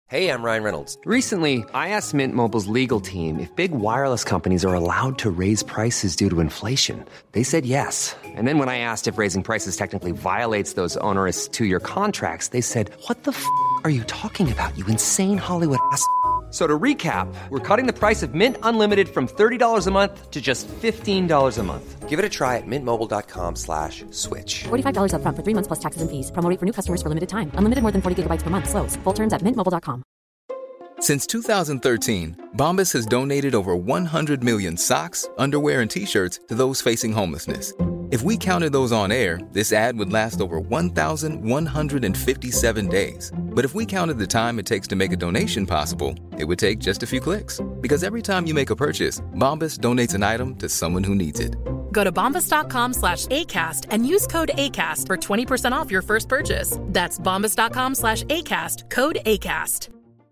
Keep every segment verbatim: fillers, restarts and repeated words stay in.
Hey, I'm Ryan Reynolds. Recently, I asked Mint Mobile's legal team if big wireless companies are allowed to raise prices due to inflation. They said yes. And then when I asked if raising prices technically violates those onerous two-year contracts, they said, what the f*** are you talking about, you insane Hollywood ass f- So to recap, we're cutting the price of Mint Unlimited from thirty dollars a month to just fifteen dollars a month. Give it a try at mintmobile.com slash switch. forty-five dollars up front for three months plus taxes and fees. Promo rate for new customers for limited time. Unlimited more than forty gigabytes per month. Slows full terms at mint mobile dot com. Since two thousand thirteen, Bombas has donated over one hundred million socks, underwear, and T-shirts to those facing homelessness. If we counted those on air, this ad would last over one thousand one hundred fifty-seven days. But if we counted the time it takes to make a donation possible, it would take just a few clicks. Because every time you make a purchase, Bombas donates an item to someone who needs it. Go to bombas.com slash ACAST and use code ACAST for twenty percent off your first purchase. That's bombas.com slash ACAST, code ACAST.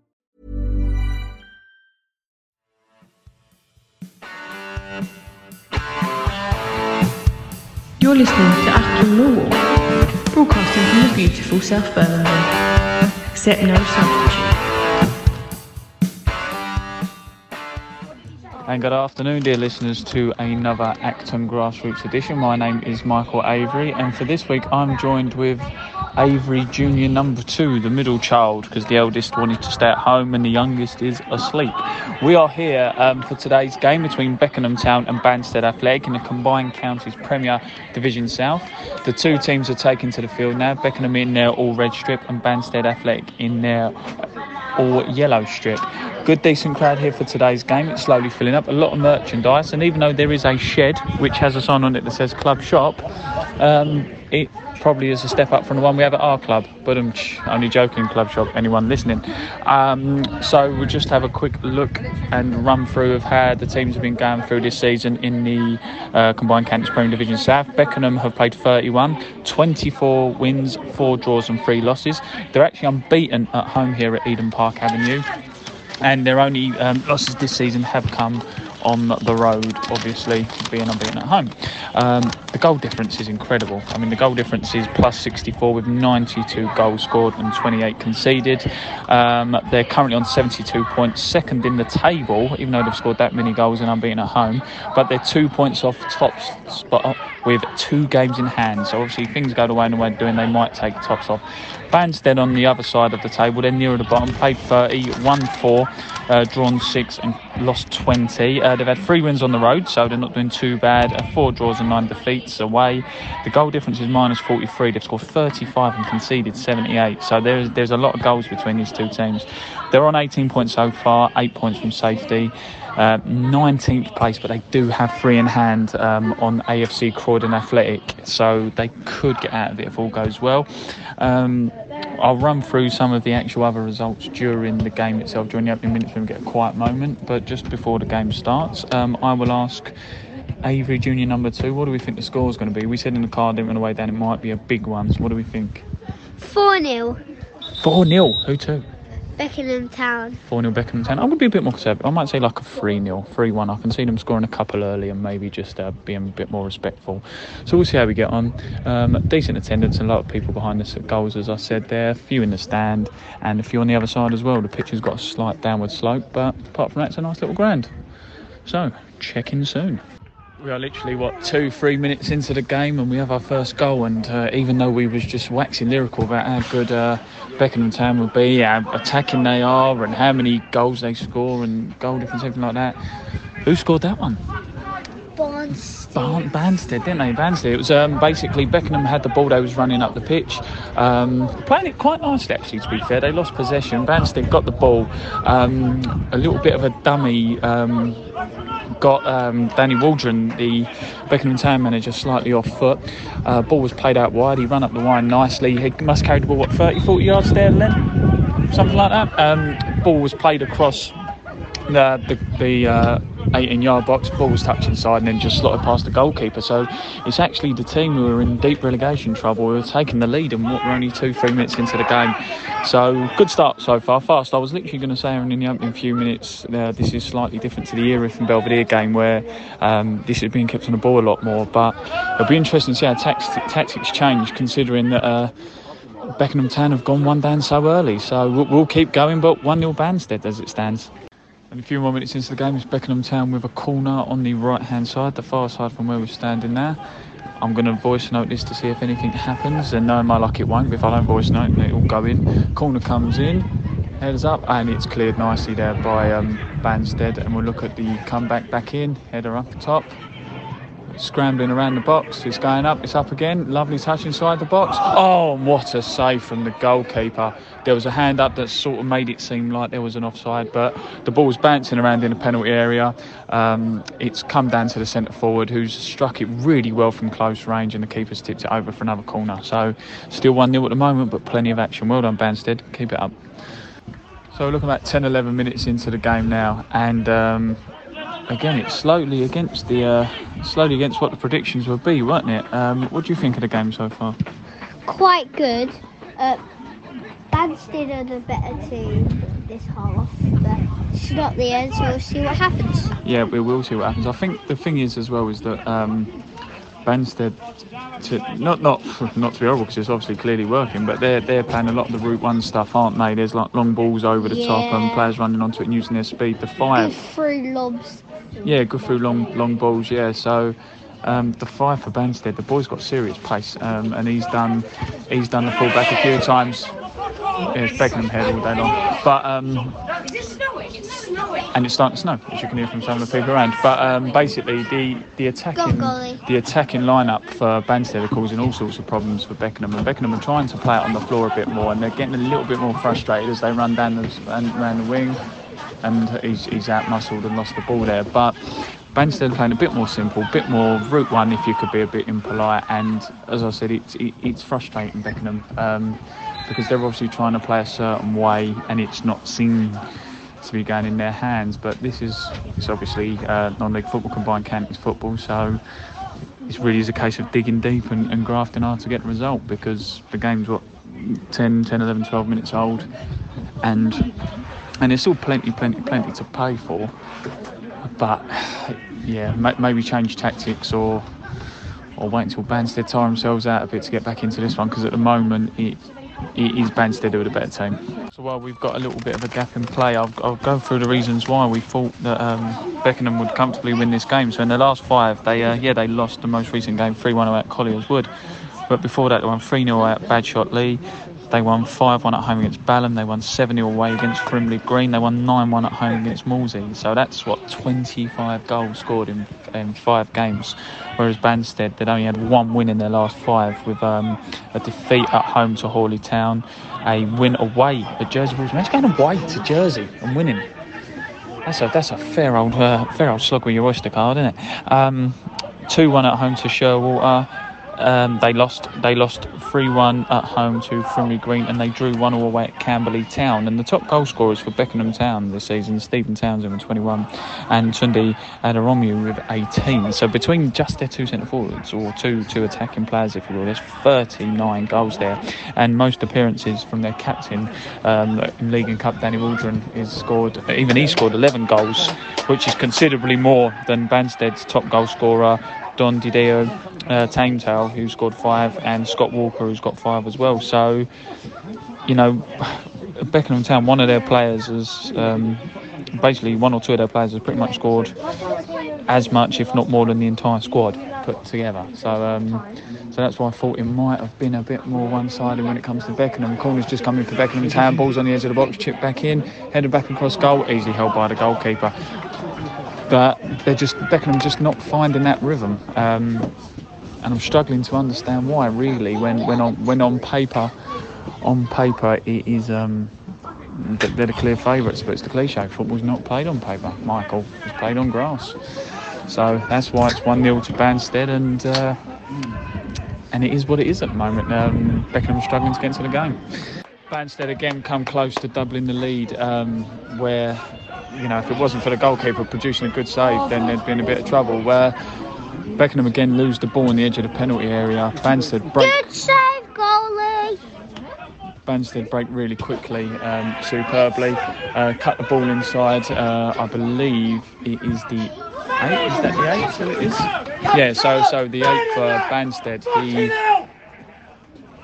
You're listening to Acton Millwall, broadcasting from the beautiful South Birmingham. Accept no substitute. And good afternoon, dear listeners, to another Acton Grassroots edition. My name is Michael Avery, and for this week I'm joined with Avery Junior number two, the middle child, because the eldest wanted to stay at home and the youngest is asleep. We are here um, for today's game between Beckenham Town and Banstead Athletic in the Combined Counties Premier Division South. The two teams are taken to the field now, Beckenham in their all-red strip and Banstead Athletic in their all-yellow strip. Good decent crowd here for today's game. It's slowly filling up. A lot of merchandise, and even though there is a shed which has a sign on it that says Club Shop, um, it probably is a step up from the one we have at our club. But I'm only joking, Club Shop, anyone listening. Um, so we'll just have a quick look and run through of how the teams have been going through this season in the uh, Combined Counties Premier Division South. Beckenham have played thirty-one, twenty-four wins, four draws and three losses. They're actually unbeaten at home here at Eden Park Avenue. And their only um, losses this season have come on the road, obviously, being unbeaten at home. Um, the goal difference is incredible. I mean, the goal difference is plus sixty-four with ninety-two goals scored and twenty-eight conceded. Um, they're currently on seventy-two points, second in the table, even though they've scored that many goals and unbeaten at home. But they're two points off top spot with two games in hand. So obviously, if things go the way and way they're doing, they might take the tops off. Banstead on the other side of the table, they're nearer the bottom, played thirty, won four, uh, drawn six and lost twenty. Uh, they've had three wins on the road, so they're not doing too bad. Uh, four draws and nine defeats away. The goal difference is minus forty-three. They've scored thirty-five and conceded seventy-eight. So there's there's a lot of goals between these two teams. They're on eighteen points so far, eight points from safety. Uh, nineteenth place, but they do have three in hand um, on A F C Croydon Athletic, so they could get out of it if all goes well. Um, I'll run through some of the actual other results during the game itself, during the opening minutes when we get a quiet moment, but just before the game starts, um, I will ask Avery Junior number two, what do we think the score is going to be? We said in the card, didn't run away down, it might be a big one, so what do we think? four nil. four nil? Who to? Beckenham Town. four nil Beckenham Town. I'm going to be a bit more conservative. I might say like a three nil, three one. I can see them scoring a couple early and maybe just uh, being a bit more respectful. So we'll see how we get on. Um, decent attendance, a lot of people behind us at goals, as I said there. A few in the stand and a few on the other side as well. The pitch has got a slight downward slope, but apart from that, it's a nice little ground. So, check in soon. We are literally, what, two, three minutes into the game and we have our first goal, and uh, even though we was just waxing lyrical about how good uh, Beckenham Town would be, how attacking they are and how many goals they score and goal difference, everything like that, who scored that one? Banstead. Ban- Banstead, didn't they? Banstead. It was um, basically Beckenham had the ball, they was running up the pitch, um, playing it quite nicely actually, to be fair. They lost possession, Banstead got the ball, um, a little bit of a dummy, um, got um, Danny Waldron, the Beckenham Town manager, slightly off foot. Uh, ball was played out wide, he ran up the line nicely, he must carry the ball, what, thirty, forty yards there, Len? Something like that. Um, ball was played across the, the, the uh, eighteen yard box, ball was touched inside and then just slotted past the goalkeeper. So it's actually the team who were in deep relegation trouble who were taking the lead, and we're only two, three minutes into the game. So good start so far, fast. I was literally going to say in the opening few minutes, uh, this is slightly different to the Erith and Belvedere game where um, this is being kept on the ball a lot more, but it'll be interesting to see how tax- tactics change, considering that uh, Beckenham Town have gone one down so early, so we'll, we'll keep going, but one nil Banstead as it stands. And a few more minutes into the game, it's Beckenham Town with a corner on the right-hand side, the far side from where we're standing now. I'm going to voice note this to see if anything happens, and knowing my luck it won't, but if I don't voice note it will go in. Corner comes in, headers up, and it's cleared nicely there by um, Banstead, and we'll look at the comeback back in, header up the top. Scrambling around the box, it's going up, it's up again, lovely touch inside the box. Oh, what a save from the goalkeeper. There was a hand up that sort of made it seem like there was an offside, but the ball was bouncing around in the penalty area. Um, it's come down to the centre forward, who's struck it really well from close range, and the keeper's tipped it over for another corner. So still one nil at the moment, but plenty of action. Well done, Banstead, keep it up. So we're looking about ten eleven minutes into the game now, and um, again, it's slowly against the uh, slowly against what the predictions would be, weren't it? Um, what do you think of the game so far? Quite good. Uh, Banstead are the better team this half, but it's not the end, so we'll see what happens. Yeah, we will see what happens. I think the thing is as well is that um, Banstead, to, not not not to be horrible because it's obviously clearly working, but they're they're playing a lot of the Route One stuff, aren't they? There's like long balls over the yeah. top and players running onto it and using their speed. The five, good through lobs. Yeah, good through long long balls. Yeah, so. Um, the five for Banstead, the boy's got serious pace, um, and he's done he's done the fullback a few times. Yeah, it's Beckenham head all day long, but um, and it's starting to snow, as you can hear from some of the people around. But um, basically, the the attacking the attacking lineup for Banstead are causing all sorts of problems for Beckenham, and Beckenham are trying to play it on the floor a bit more, and they're getting a little bit more frustrated as they run down the around the wing, and he's he's out muscled and lost the ball there, but. Banstead playing a bit more simple, a bit more Route One if you could be a bit impolite, and as I said, it's it, it's frustrating Beckenham um, because they're obviously trying to play a certain way and it's not seen to be going in their hands. But this is it's obviously uh, non-league football, combined counties football, so it really is a case of digging deep and, and grafting hard to get the result, because the game's what ten, ten, eleven, twelve minutes old, and and there's still plenty, plenty, plenty to pay for. But yeah, maybe change tactics or or wait until Banstead tire themselves out a bit to get back into this one, because at the moment it, it is Banstead who are the better team. So while we've got a little bit of a gap in play, I'll, I'll go through the reasons why we thought that um, Beckenham would comfortably win this game. So in the last five, they uh, yeah they lost the most recent game three one at Colliers Wood, but before that they won three nil at Badshot Lee. They won five one at home against Balham. They won seven nil away against Frimley Green. They won nine one at home against Wolsey. So that's, what, twenty-five goals scored in, in five games. Whereas Banstead, they'd only had one win in their last five, with um, a defeat at home to Hawley Town, a win away at Jersey Wolves. Imagine going away to Jersey and winning. That's a that's a fair old uh, fair old slog with your Oyster card, isn't it? Um, two one at home to Sherwater. Um, they lost they lost three one at home to Frimley Green, and they drew one all away at Camberley Town. And the top goal scorers for Beckenham Town this season, Stephen Townsend with twenty-one and Tunde Aderomu with eighteen. So between just their two centre forwards, or two two attacking players if you will, there's thirty-nine goals there, and most appearances from their captain um, in League and Cup, Danny Waldron, is scored even he scored eleven goals, which is considerably more than Banstead's top goal scorer Don Dideo uh, Tametail, who scored five, and Scott Walker, who's got five as well. So, you know, Beckenham Town, one of their players has, um, basically one or two of their players has pretty much scored as much, if not more, than the entire squad put together. So, um, so that's why I thought it might have been a bit more one-sided when it comes to Beckenham. Corner's just coming for Beckenham Town, balls on the edge of the box, chipped back in, headed back across goal, easily held by the goalkeeper. But they're just Beckenham just not finding that rhythm, um, and I'm struggling to understand why. Really, when when on when on paper, on paper it is um, they're the clear favourites, but it's the cliche. Football's not played on paper, Michael. It's played on grass. So that's why it's one nil to Banstead, and uh, and it is what it is at the moment. Um, Beckenham struggling to get into the game. Banstead again come close to doubling the lead, um, where. You know, if it wasn't for the goalkeeper producing a good save, then there'd been a bit of trouble. Where Beckenham again lose the ball on the edge of the penalty area. Banstead break. Good save, goalie. Banstead break really quickly, um, superbly. Uh, cut the ball inside. Uh, I believe it is the eight. Is that the eight? So it is. Yeah. So so the eight for Banstead. He. You can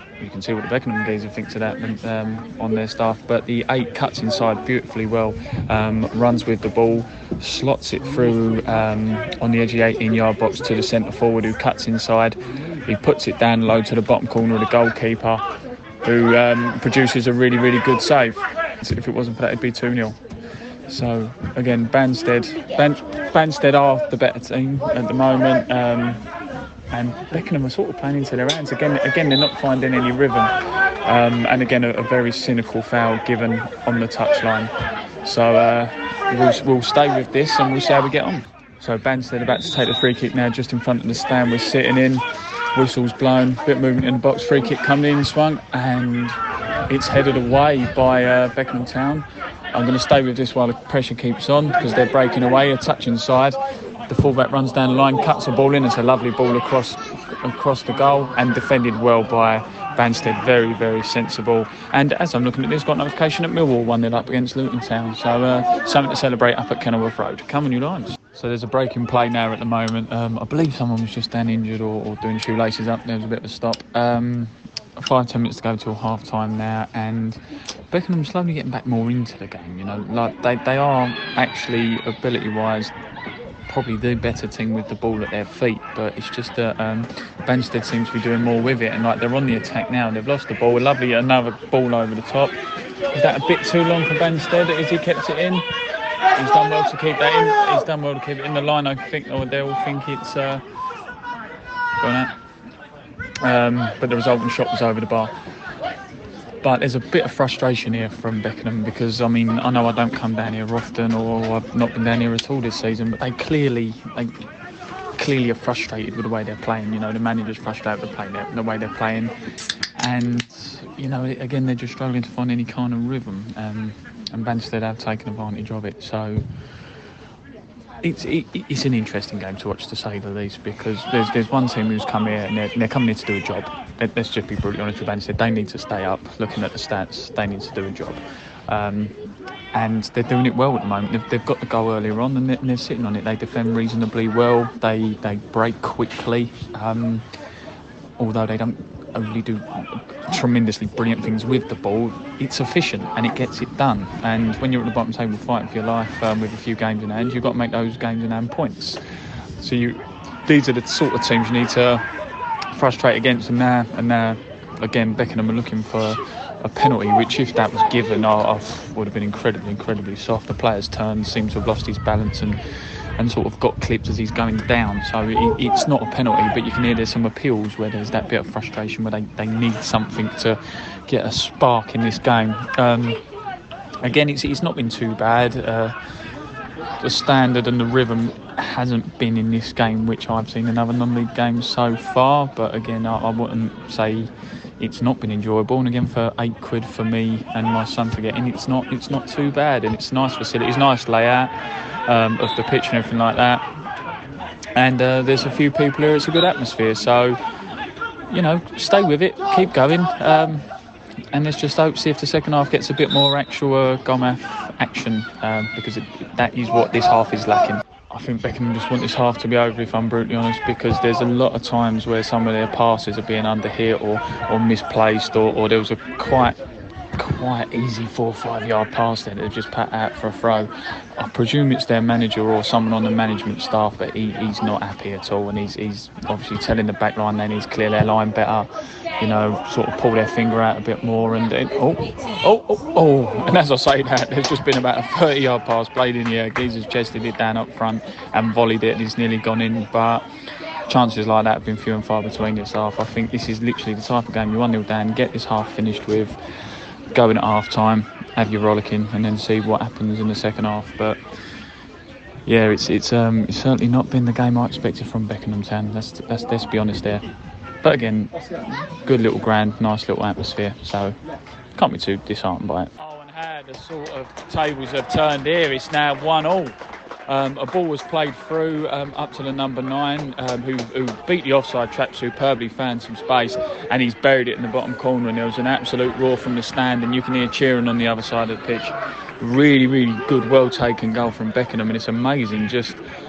and see what the Beckenham geezer thinks of that um, on their staff. But the eight cuts inside beautifully well, um, runs with the ball, slots it through um, on the edge of the eighteen yard box to the centre forward who cuts inside. He puts it down low to the bottom corner of the goalkeeper, who um, produces a really, really good save. If it wasn't for that, it'd be two nil. So, again, Banstead, Ban- Banstead are the better team at the moment. Um, and Beckenham are sort of playing into their hands. Again, again they're not finding any rhythm. Um, and again, a, a very cynical foul given on the touchline. So, uh, we'll, we'll stay with this and we'll see how we get on. So, Banstead about to take the free kick now, just in front of the stand. We're sitting in. Whistle's blown, bit of movement in the box, free kick coming in, swung, and it's headed away by uh, Beckenham Town. I'm going to stay with this while the pressure keeps on because they're breaking away, a touch inside. The fullback runs down the line, cuts the ball in. It's a lovely ball across across the goal and defended well by Banstead. Very, very sensible. And as I'm looking at this, got notification that Millwall won it up against Luton Town. So uh, something to celebrate up at Kenilworth Road. Come on, you Lions. So there's a break in play now at the moment. Um, I believe someone was just down injured or, or doing shoelaces up. There was a bit of a stop. Um, five, ten minutes to go till half time now, and Beckenham slowly getting back more into the game. You know, like they, they are actually ability wise probably the better team with the ball at their feet, but it's just that um, Banstead seems to be doing more with it, and like they're on the attack now. They've lost the ball. A lovely another ball over the top. Is that a bit too long for Banstead? Has he kept it in? He's done well to keep that in. He's done well to keep it in the line, I think, or they all think it's uh, gone out. Um, but the resulting shot was over the bar. But there's a bit of frustration here from Beckenham because, I mean, I know I don't come down here often, or I've not been down here at all this season, but they clearly, they clearly are frustrated with the way they're playing. You know, the manager's frustrated with the, play, the way they're playing, and you know, again, they're just struggling to find any kind of rhythm. Um, and Banstead have taken advantage of it. So it's it, it's an interesting game to watch, to say the least, because there's there's one team who's come here and they're, they're coming here to do a job. Let's just be brutally honest with Banstead. They need to stay up. Looking at the stats, they need to do a job. Um, and they're doing it well at the moment. They've, they've got the goal earlier on and they're, and they're sitting on it. They defend reasonably well. They they break quickly. Um, although they don't only do tremendously brilliant things with the ball, it's efficient and it gets it done. And when you're at the bottom table fighting for your life um, with a few games in hand, you've got to make those games in hand points. So you, these are the sort of teams you need to frustrate against. And now, and now again, Beckenham are looking for a penalty, which if that was given, I, I would have been incredibly, incredibly soft. The player's turn seemed to have lost his balance and and sort of got clipped as he's going down. So it, it's not a penalty, but you can hear there's some appeals where there's that bit of frustration where they, they need something to get a spark in this game. Um, again, it's it's not been too bad. Uh, the standard and the rhythm hasn't been in this game, which I've seen in other non-league games so far. But again, I, I wouldn't say it's not been enjoyable. And again, for eight quid for me and my son to get in, it's not it's not too bad. And it's nice facilities, nice layout um, of the pitch and everything like that. And uh, there's a few people here. It's a good atmosphere. So, you know, stay with it, keep going. Um, and let's just hope, see if the second half gets a bit more actual uh, Gomaf action, um, because it, that is what this half is lacking. I think Beckenham just want this half to be over, if I'm brutally honest, because there's a lot of times where some of their passes are being under hit or, or misplaced, or, or there was a quite quite easy four or five yard pass there that they've just pat out for a throw. I presume it's their manager or someone on the management staff, but he, he's not happy at all, and he's he's obviously telling the back line they need to clear their line better, you know, sort of pull their finger out a bit more. And then, oh, oh, oh, oh, and as I say that, there's just been about a thirty yard pass played in the air. Geezer's chested it down up front and volleyed it, and it's nearly gone in. But chances like that have been few and far between this half. I think this is literally the type of game you one nil down, get this half finished with, go in at half time, have your rollicking, and then see what happens in the second half. But yeah, it's it's um it's certainly not been the game I expected from Beckenham Town. That's that's let's be honest there. But again, good little ground, nice little atmosphere, so can't be too disheartened by it. Oh, and how the sort of tables have turned here. It's now one all. Um, a ball was played through um, up to the number nine, um, who, who beat the offside trap superbly, found some space, and he's buried it in the bottom corner. And there was an absolute roar from the stand, and you can hear cheering on the other side of the pitch. Really, really good, well taken goal from Beckenham, and it's amazing just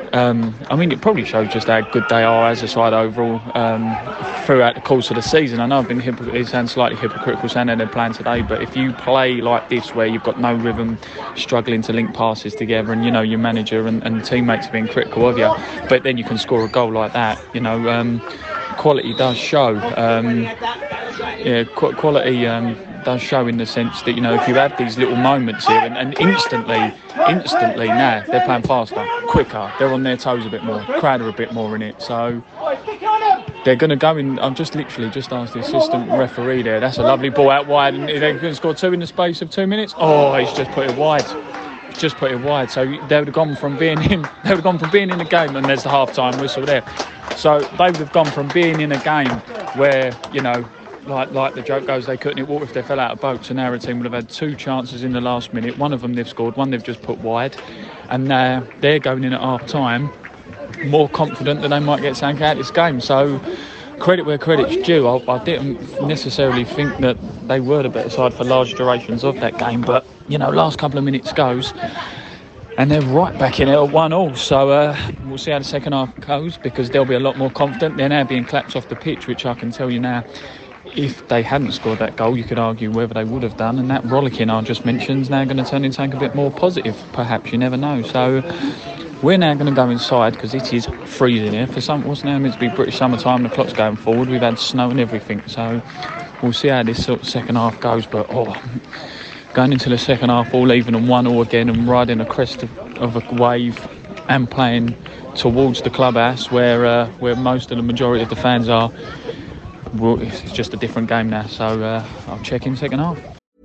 Um, I mean, it probably shows just how good they are as a side overall um, throughout the course of the season. I know I've been hypocr- it sounds slightly hypocritical saying that they're playing today, but if you play like this, where you've got no rhythm, struggling to link passes together, and you know your manager and, and teammates are being critical of you, but then you can score a goal like that, you know, um, quality does show. Um, yeah, qu- quality. Um, does show in the sense that, you know, if you have these little moments here and, and instantly, instantly now they're playing faster, quicker, they're on their toes a bit more, crowd are a bit more in it, so they're going to go in. I've just literally just asked the assistant referee there, that's a lovely ball out wide, and they're going to score two in the space of two minutes. Oh, he's just put it wide. He's just put it wide. So they would have gone from being in, they would have gone from being in the game, and there's the half-time whistle there. So they would have gone from being in a game where, you know, Like like the joke goes, they couldn't hit water if they fell out of boats, and our team would have had two chances in the last minute. One of them they've scored, one they've just put wide, and uh, they're going in at half time more confident that they might get something out of this game. So credit where credit's due. I, I didn't necessarily think that they were the better side for large durations of that game, but you know, last couple of minutes goes and they're right back in it at one all. So uh, we'll see how the second half goes, because they'll be a lot more confident. They're now being clapped off the pitch, which I can tell you now, if they hadn't scored that goal, you could argue whether they would have done. And that rollicking I just mentioned is now going to turn into something a bit more positive, perhaps, you never know. So we're now going to go inside, because it is freezing here. For some, what's now meant to be British summertime, the clock's going forward. We've had snow and everything. So we'll see how this sort of second half goes. But oh, going into the second half all even and one all again, and riding a crest of, of a wave and playing towards the clubhouse where uh, where most of the majority of the fans are. Well, it's just a different game now, so uh, I'll check in second half.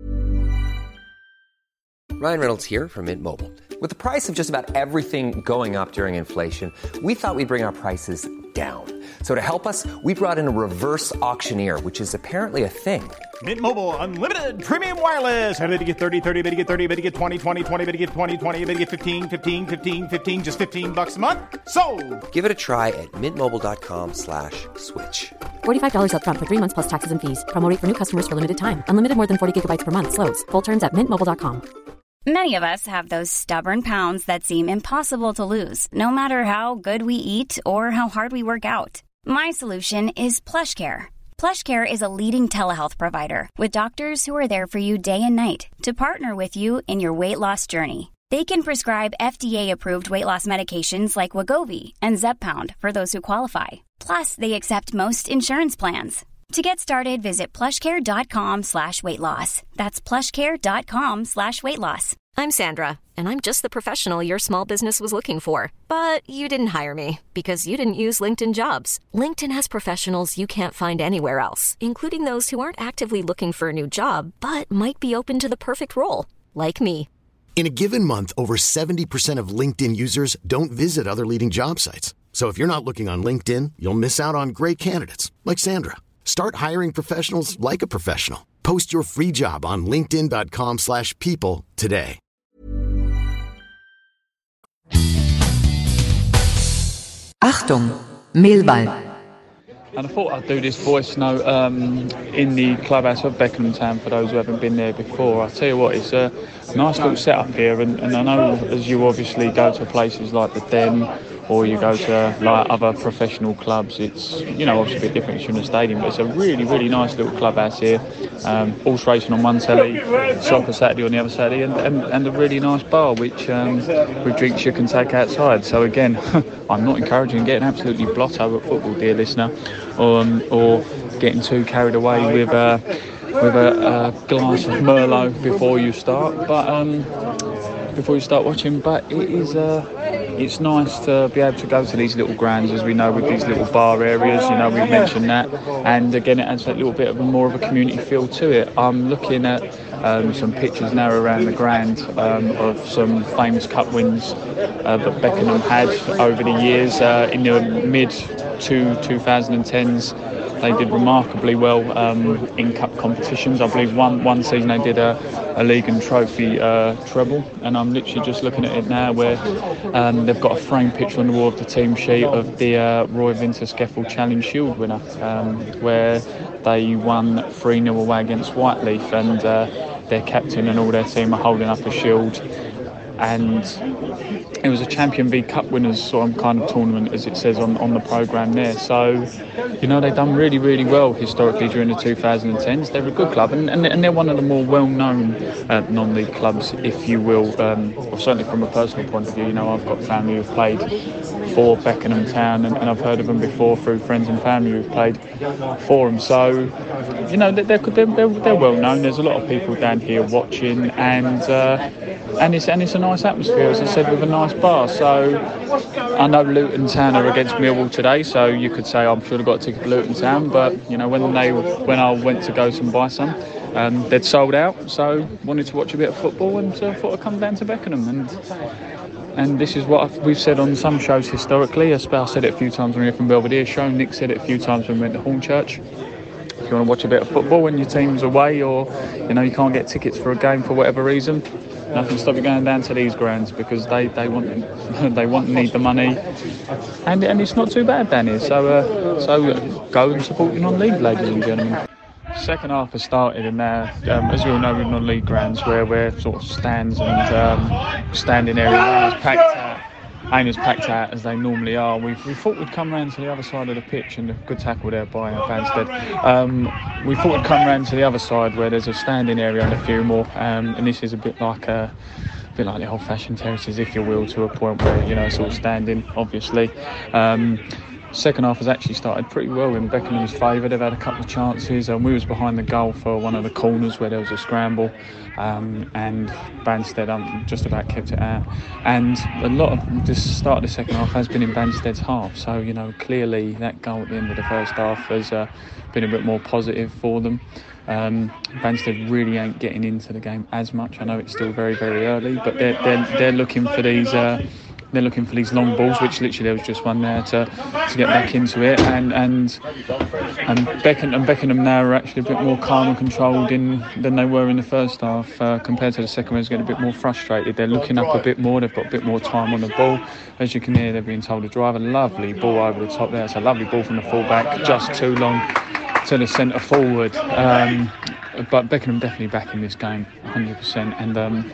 Ryan Reynolds here from Mint Mobile. With the price of just about everything going up during inflation, we thought we'd bring our prices down. So to help us, we brought in a reverse auctioneer, which is apparently a thing. Mint Mobile Unlimited Premium Wireless. How to get thirty, thirty, bit to get thirty, bit to get twenty, twenty, twenty, bit to get twenty, twenty, bit to get fifteen, fifteen, fifteen, fifteen, just fifteen bucks a month? Sold! Give it a try at mintmobile.com slash switch. forty-five dollars up front for three months plus taxes and fees. Promo rate for new customers for limited time. Unlimited more than forty gigabytes per month. Slows full terms at mint mobile dot com. Many of us have those stubborn pounds that seem impossible to lose, no matter how good we eat or how hard we work out. My solution is PlushCare. PlushCare is a leading telehealth provider with doctors who are there for you day and night to partner with you in your weight loss journey. They can prescribe F D A-approved weight loss medications like Wegovy and Zepbound for those who qualify. Plus, they accept most insurance plans. To get started, visit plushcare.com slash weight loss. That's plushcare.com slash weight loss. I'm Sandra, and I'm just the professional your small business was looking for. But you didn't hire me because you didn't use LinkedIn Jobs. LinkedIn has professionals you can't find anywhere else, including those who aren't actively looking for a new job, but might be open to the perfect role, like me. In a given month, over seventy percent of LinkedIn users don't visit other leading job sites. So if you're not looking on LinkedIn, you'll miss out on great candidates, like Sandra. Start hiring professionals like a professional. Post your free job on linkedin.com slash people today. Achtung, Mehlball. And I thought I'd do this voice note um, in the clubhouse of Beckenham Town for those who haven't been there before. I'll tell you what, it's a nice little setup here, and, and I know as you obviously go to places like the Den, or you go to like other professional clubs, it's, you know, obviously a bit different from the stadium, but it's a really, really nice little clubhouse here. Um, horse racing on one Saturday, soccer Saturday on the other Saturday, and, and, and a really nice bar which um, with drinks you can take outside. So again, I'm not encouraging getting absolutely blotto at football, dear listener, or, um, or getting too carried away with uh, with a, a glass of Merlot before you start. But um, before you start watching, but it is uh, it's nice to be able to go to these little grounds, as we know, with these little bar areas, you know, we've mentioned that, and again it adds that little bit of a more of a community feel to it. I'm looking at um, some pictures now around the ground um, of some famous cup wins uh, that Beckenham had over the years uh, in the mid to twenty tens. They did remarkably well um, in cup competitions. I believe one one season they did a, a league and trophy uh, treble, and I'm literally just looking at it now where um, they've got a framed picture on the wall of the team sheet of the uh, Roy Vinter Skeffel Challenge Shield winner, um, where they won three nil away against Whiteleaf, and uh, their captain and all their team are holding up a shield. and it was a Champion V Cup winners sort of kind of tournament, as it says on, on the programme there. So, you know, they've done really, really well historically during the two thousand tens. They're a good club, and, and, and they're one of the more well-known uh, non-league clubs, if you will, um, or certainly from a personal point of view. You know, I've got family who've played for Beckenham Town, and, and I've heard of them before through friends and family who've played for them. So, you know, they're, they're, they're, they're well-known. There's a lot of people down here watching, and uh, and it's and it's a nice atmosphere, as I said, with a nice bar. So I know Luton Town are against Millwall today, so you could say I'm sure I got a ticket for Luton Town, but you know, when they when I went to go and buy some, um, they'd sold out. So wanted to watch a bit of football, and uh, thought I'd come down to Beckenham. And and this is what I've, we've said on some shows historically. I said it a few times when we were from Belvedere show. Nick said it a few times when we went to Hornchurch. If you want to watch a bit of football when your team's away, or you know you can't get tickets for a game for whatever reason, nothing stop you going down to these grounds, because they, they want they want and need the money, and and it's not too bad down here. So uh, so go and support your non-league, ladies and gentlemen. Second half has started, and now, um, as you all know, with non-league grounds where we're sort of stands and um, standing areas packed out. Ain't as packed out as they normally are. We we thought we'd come round to the other side of the pitch, and a good tackle there by Banstead. Um, we thought we'd come round to the other side where there's a standing area and a few more, um, and this is a bit like a, a bit like the old-fashioned terraces, if you will, to a point where you know it's all standing, obviously. Um, Second half has actually started pretty well in Beckenham's favour. They've had a couple of chances, and we was behind the goal for one of the corners where there was a scramble, um, and Banstead um, just about kept it out. And a lot of the start of the second half has been in Banstead's half, so you know clearly that goal at the end of the first half has uh, been a bit more positive for them. Um, Banstead really ain't getting into the game as much. I know it's still very, very early, but they're they're, they're looking for these. Uh, They're looking for these long balls, which literally there was just one there to, to get back into it. And and and Beckenham, and Beckenham now are actually a bit more calm and controlled in than they were in the first half, uh, compared to the second, where it's getting a bit more frustrated. They're looking up a bit more. They've got a bit more time on the ball. As you can hear, they're being told to drive a lovely ball over the top there. It's a lovely ball from the full-back, just too long to the centre forward. Um, but Beckenham definitely back in this game, one hundred percent. And um,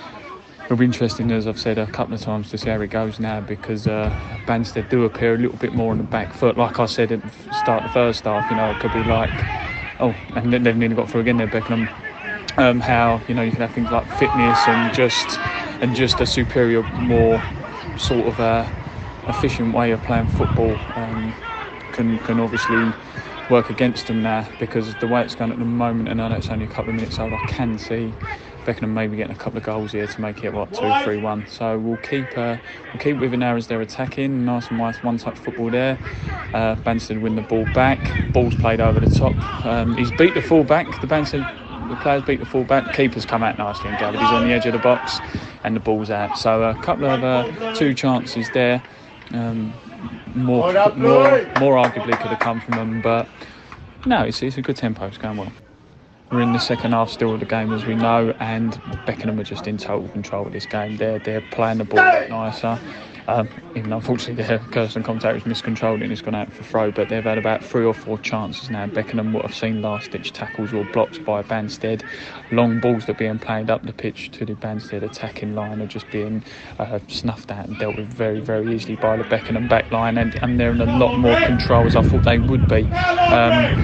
it'll be interesting, as I've said a couple of times, to see how it goes now, because uh, Banstead do appear a little bit more on the back foot. Like I said at the start of the first half, you know, it could be like, oh, and then they've nearly got through again there, Beckenham. Um, how, you know, you can have things like fitness and just and just a superior, more sort of uh, efficient way of playing football um, can can obviously work against them now, because the way it's going at the moment, and I know it's only a couple of minutes old, I can see Beckenham maybe getting a couple of goals here to make it what two, three, one. So we'll keep uh, we'll keep with it now as they're attacking. Nice and nice one-touch football there. Uh, Banstead win the ball back. Ball's played over the top. Um, he's beat the full-back. The Banstead the players beat the full-back. Keeper's come out nicely and gathered. He's on the edge of the box, and the ball's out. So a couple of uh, two chances there. Um, more, more, more arguably could have come from them, but no, it's it's a good tempo. It's going well. We're in the second half still of the game, as we know, and Beckenham are just in total control of this game. They're they're playing the ball a bit nicer. Um, even unfortunately, their Kirsten commentator has miscontrolled it and it's gone out for throw, but they've had about three or four chances now. Beckenham, what I've seen last-ditch tackles or blocks by Banstead. Long balls that are being played up the pitch to the Banstead attacking line are just being uh, snuffed out and dealt with very, very easily by the Beckenham back line, and, and they're in a lot more control as I thought they would be. Um,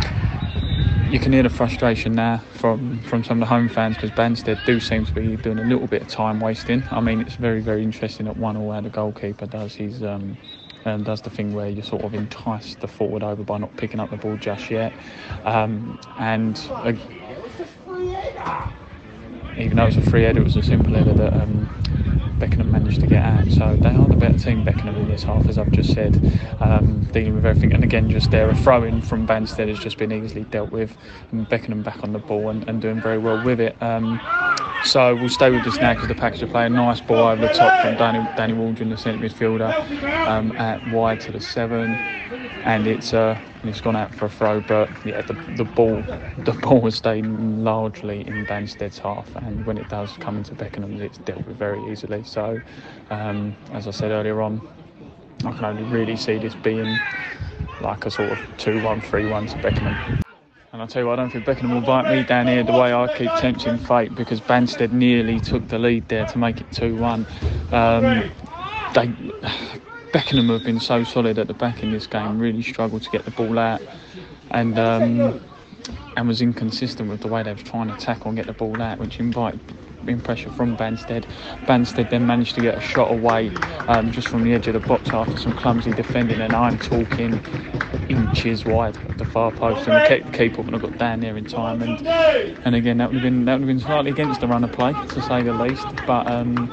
You can hear the frustration now from, from some of the home fans, because Banstead do seem to be doing a little bit of time wasting. I mean, it's very, very interesting at one all how the goalkeeper does. He's um, um, does the thing where you sort of entice the forward over by not picking up the ball just yet. Um, and uh, even though it was a free header, it was a simple header that um, Beckenham managed to get out. So they are the better team, Beckenham, in this half, as I've just said, um, dealing with everything. And again, just there, a throw-in from Banstead has just been easily dealt with, and Beckenham back on the ball and, and doing very well with it. Um, so we'll stay with this now, because the Packers are playing a nice ball over the top from Danny, Danny Waldron, the centre midfielder, um, at wide to the seven, and it's uh, it's gone out for a throw. But yeah, the the ball the ball has stayed largely in Banstead's half, and when it does come into Beckenham, it's dealt with very easily. So um, as I said earlier on, I can only really see this being like a sort of two one, three one to Beckenham. And I'll tell you what, I don't think Beckenham will bite me down here the way I keep tempting fate, because Banstead nearly took the lead there to make it two one. Um, they, Beckenham have been so solid at the back in this game, really struggled to get the ball out, and um, and was inconsistent with the way they were trying to tackle and get the ball out, which invited in pressure from Banstead. Banstead then managed to get a shot away um, just from the edge of the box after some clumsy defending, and I'm talking inches wide of the far post, and the keeper wouldn't have got down there in time, and and again that would have been that would have been slightly against the run of play, to say the least, but um,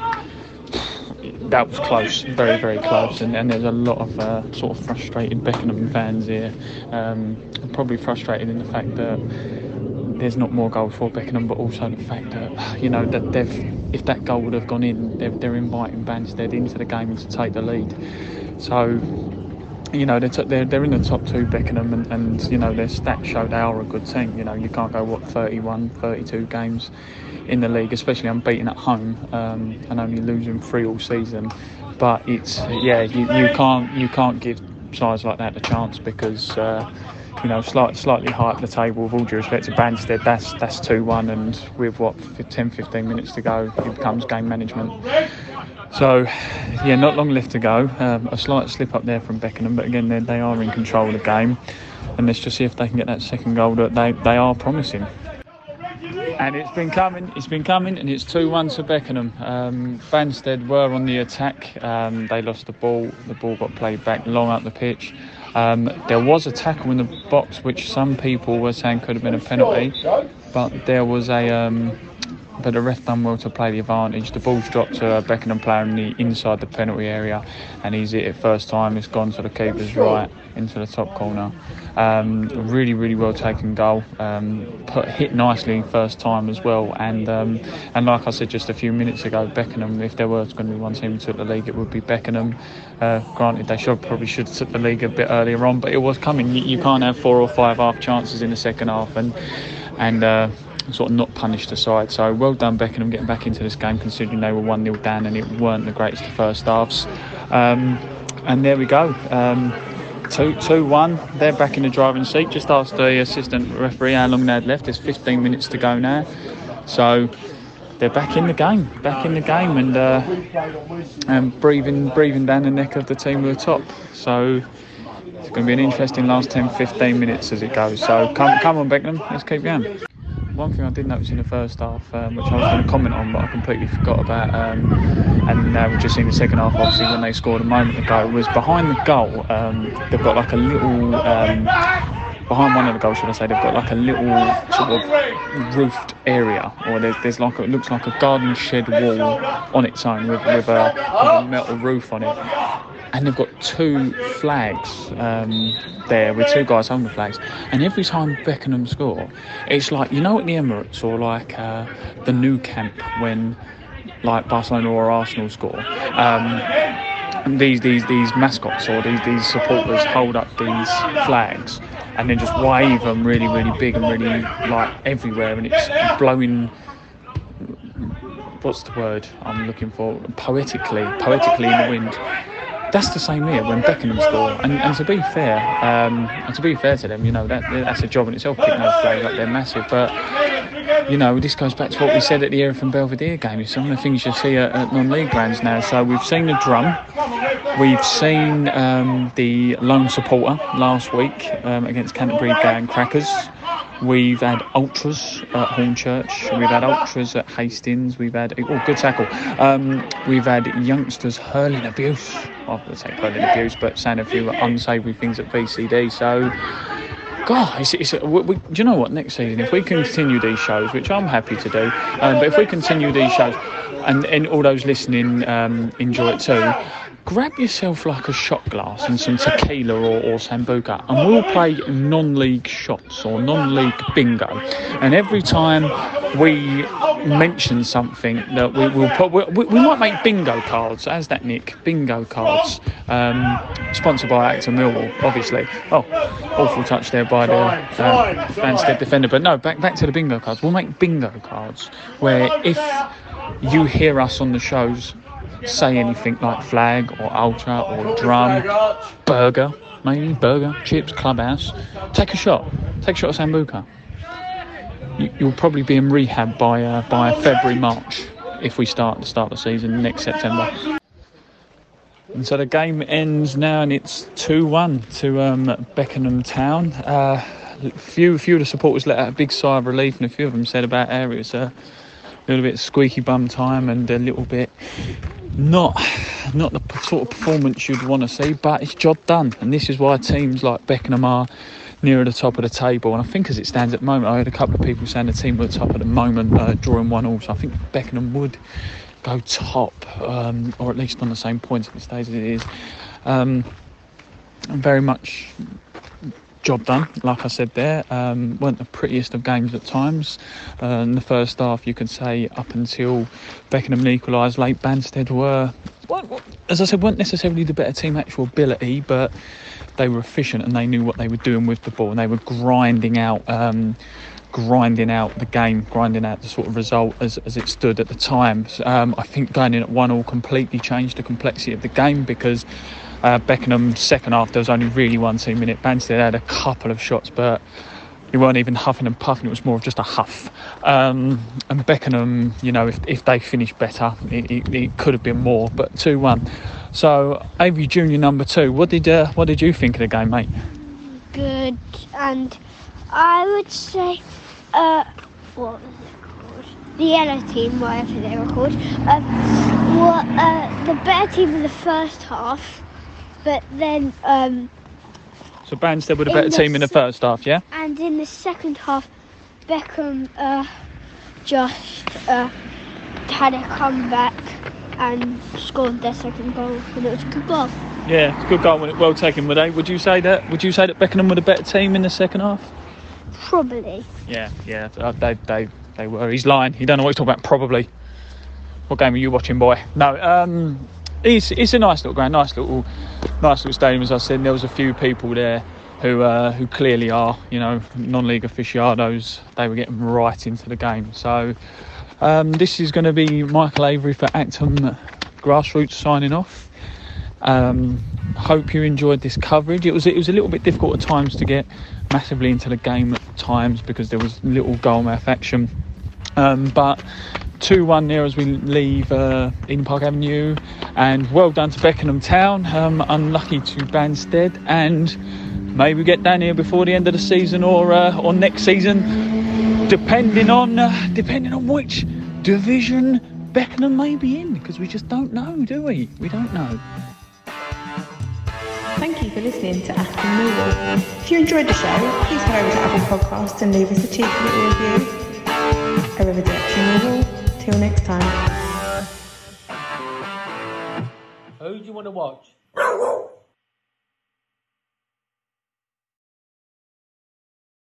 that was close, very very close, and, and there's a lot of uh, sort of frustrated Beckenham fans here, um, probably frustrated in the fact that there's not more goals for Beckenham, but also the fact that, you know, that they've, if that goal would have gone in, they're, they're inviting Banstead into the game to take the lead. So, you know, they're, t- they're, they're in the top two, Beckenham, and, and, you know, their stats show they are a good team. You know, you can't go, what, thirty-one, thirty-two games in the league, especially unbeaten at home, um, and only losing three all season. But it's, yeah, you, you can't you can't give sides like that a chance, because... Uh, You know, slight, slightly high up the table, with all due respect to Banstead, that's that's two one, and with what, ten fifteen minutes to go, it becomes game management. So, yeah, not long left to go. Um, a slight slip up there from Beckenham, but again, they are in control of the game, and let's just see if they can get that second goal that they, they are promising. And it's been coming, it's been coming, and it's two one to Beckenham. Um, Banstead were on the attack, um, they lost the ball, the ball got played back long up the pitch. Um, there was a tackle in the box, which some people were saying could have been a penalty, but there was a um, but the ref done well to play the advantage. The ball's dropped to a Beckenham player in the inside the penalty area, and he's hit it first time. It's gone to the keeper's right into the top corner. Um, really, really well taken goal. Um, put hit nicely first time as well. And um, and like I said just a few minutes ago, Beckenham, if there was going to be one team who took the league, it would be Beckenham. Uh, granted, they should probably should have took the league a bit earlier on, but it was coming. You, you can't have four or five half chances in the second half and and. Uh, sort of not punish the side. So well done Beckenham getting back into this game, considering they were one nil down and it weren't the greatest of first halves. Um, and there we go, um, two one, they're back in the driving seat. Just asked the assistant referee how long they had left. There's fifteen minutes to go now, so they're back in the game back in the game and uh, and breathing breathing down the neck of the team at the top. So it's going to be an interesting last ten fifteen minutes as it goes. So come, come on Beckenham, let's keep going. One thing I did notice in the first half, um, which I was going to comment on, but I completely forgot about, um, and uh, we've just seen the second half, obviously, when they scored a moment ago, was behind the goal, um, they've got like a little, um, behind one of the goals, should I say, they've got like a little sort of roofed area, or there's, there's like a, it looks like a garden shed wall on its own with, with, a, with a metal roof on it. And they've got two flags um, there with two guys holding the flags. And every time Beckenham score, it's like, you know, at the Emirates or like uh, the Nou Camp when like Barcelona or Arsenal score. Um, these these these mascots or these these supporters hold up these flags and then just wave them really really big and really like everywhere, and it's blowing. What's the word I'm looking for? Poetically, poetically in the wind. That's the same here when Beckenham score, and, and to be fair, um, and to be fair to them, you know that that's a job in itself. Picking those flags up, they're massive. But you know, this goes back to what we said at the Erith and Belvedere game. It's some of the things you see at, at non-league grounds now. So we've seen the drum, we've seen um, the lone supporter last week um, against Canterbury Gang Crackers. We've had ultras at Hornchurch. We've had ultras at Hastings. We've had oh, good tackle. Um, we've had youngsters hurling abuse. I would say hurling abuse, but saying a few unsavoury things at V C D. So, God, it's, it's, we, we, do you know what? Next season, if we continue these shows, which I'm happy to do, um, but if we continue these shows, and, and all those listening um, enjoy it too. Grab yourself like a shot glass and some tequila or, or sambuca, and we'll play non-league shots or non-league bingo. And every time we mention something that we will put, we, we might make bingo cards. As that, Nick, bingo cards. Um, sponsored by Acton Millwall, obviously. Oh, awful touch there by the uh, Banstead defender. But no, back back to the bingo cards. We'll make bingo cards where if you hear us on the shows say anything like flag or ultra or drum, burger, maybe burger, chips, clubhouse, take a shot. take a shot at Sambuca. You, you'll probably be in rehab by uh, by February, March, if we start the start of the season next September. And so the game ends now, and it's two one to um, Beckenham Town. Uh, few few of the supporters let out a big sigh of relief, and a few of them said about Air it was a little bit squeaky bum time and a little bit not not the sort of performance you'd want to see, but it's job done. And this is why teams like Beckenham are nearer the top of the table. And I think as it stands at the moment, I heard a couple of people saying the team were at the top at the moment, uh, drawing one all. So I think Beckenham would go top, um, or at least on the same points at the stage as it is. Um, very much job done, like I said there. Um, weren't the prettiest of games at times. Uh, in the first half, you could say up until Beckenham equalised late, Banstead were, as I said, weren't necessarily the better team actual ability, but they were efficient and they knew what they were doing with the ball, and they were grinding out um, grinding out the game, grinding out the sort of result as, as it stood at the time. Um, I think going in at one all completely changed the complexity of the game, because uh, Beckenham's second half, there was only really one team in it. Banstead had a couple of shots, but they weren't even huffing and puffing, it was more of just a huff. Um, and Beckenham, you know, if, if they finished better, it, it, it could have been more, but two one. So, Avery Junior number two, what did uh, what did you think of the game, mate? Good, and I would say, uh, what was it called? The yellow team, whatever they were called, um, were uh, the better team in the first half, but then... Um, so Banstead were the better team in the first half, yeah? And in the second half, Beckenham uh, just uh, had a comeback and scored their second goal, and it was a good goal. Yeah, it's a good goal, well taken, were they? Would you say that? Would you say that Beckenham were the better team in the second half? Probably. Yeah, yeah, they they they were. He's lying. He don't know what he's talking about. Probably. What game are you watching, boy? No, um, it's it's a nice little ground, nice little, nice little stadium. As I said, there was a few people there who uh, who clearly are, you know, non-league aficionados. They were getting right into the game. So um, this is going to be Michael Avery for Acton Grassroots signing off. Um, hope you enjoyed this coverage. It was it was a little bit difficult at times to get massively into the game at times because there was little goal mouth action. Um, but two one there as we leave uh, Eden Park Avenue, and well done to Beckenham Town. Um, unlucky to Banstead, and maybe get down here before the end of the season or uh, or next season, depending on uh, depending on which division Beckenham may be in, because we just don't know, do we? We don't know. Thank you for listening to Acton Millwall. If you enjoyed the show, please head over to Apple Podcasts and leave us a cheeky little review. Arrivederci Millwall. Till next time. Who do you want to watch?